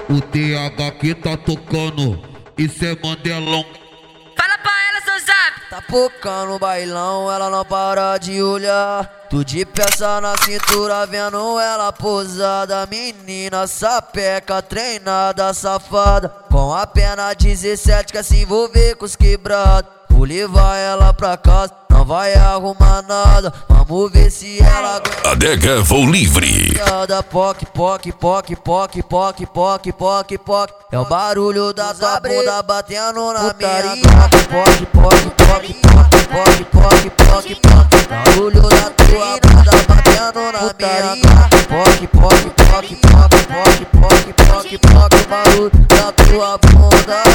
O TH que tá tocando, isso é Mandelão. Fala pra ela, seu zap. Tá pocando o bailão, ela não para de olhar. Tu de peça na cintura, vendo ela posada. Menina sapeca, treinada, safada. Com a perna 17 quer se envolver com os quebrados. Vou levar ela pra casa, não vai arrumar nada. Vamos ver se ela aguenta. Adega Voo Livre. Poc, poc, poc, poc, poc, poc, poc, poc. É o barulho da tua bunda batendo na minha. Poc, poc, poc, poc, poc, poc, poc, poc. Barulho da tua bunda batendo na minha. Poc, poc, poc, poc, poc, poc, poc, poc. Barulho da tua bunda.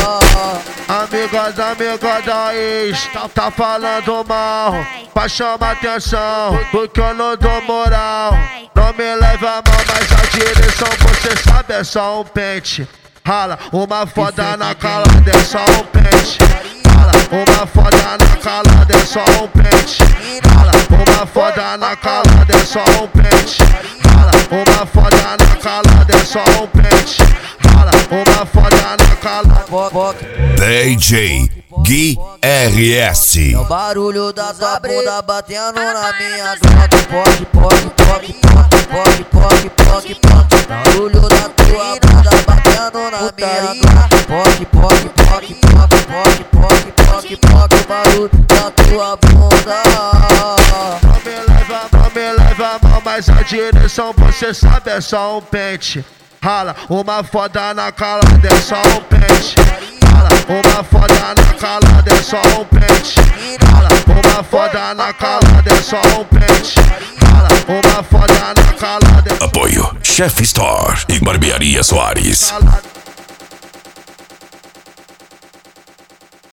Amiga da ex, tá falando mal, pra chamar atenção, porque eu não dou moral. Não me leva a mão, mas a direção você sabe é só um pente. Rala, uma foda na calada é só um pente. Rala, uma foda na calada é só um pente. Rala, uma foda na calada é só um pente. Rala, uma foda na calada é só um pente. Rala, uma foda na calada. DJ Gui RS. É o barulho da tua bunda batendo na minha grota. Poc, poc, poc, poc, poc, poc, poc. Barulho da tua bunda batendo na minha grota. Poc, poc, poc, poc, poc, poc, poc, poc. Barulho da tua bunda. Não me leva a mão, mas a direção você sabe é só um pente. Rala, uma foda na calada é só um pente. Rala, uma foda na calada é só um pente. Rala, uma foda na calada é só um pente. Rala, uma foda na calada. Apoio Chef Store e Barbearia Soares.